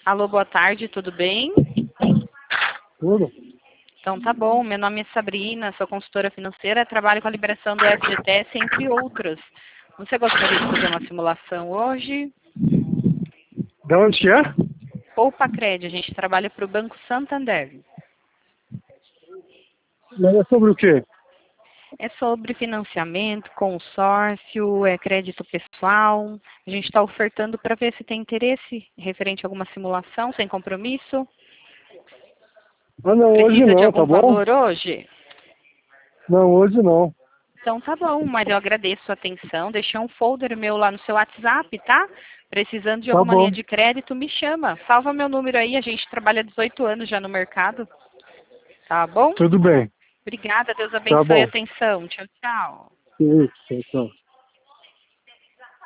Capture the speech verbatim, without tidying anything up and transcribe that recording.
Alô, boa tarde, tudo bem? Tudo? Então tá bom, meu nome é Sabrina, sou consultora financeira, trabalho com a liberação do F G T S, entre outros. Você gostaria de fazer uma simulação hoje? De onde que é? Poupa Cred, a gente trabalha para o Banco Santander. Mas é sobre o quê? É sobre financiamento, consórcio, é crédito pessoal. A gente está ofertando para ver se tem interesse referente a alguma simulação, sem compromisso. Ah, não, hoje Precisa de não, tá algum bom? valor hoje? Não, hoje não. Então tá bom, mas eu agradeço a atenção. Deixei um folder meu lá no seu WhatsApp, tá? Precisando de Tá alguma linha bom. de crédito, me chama. Salva meu número aí, a gente trabalha dezoito anos já no mercado. Tá bom? Tudo bem. Obrigada, Deus Tá abençoe a bom. atenção. Tchau, tchau. Isso, então.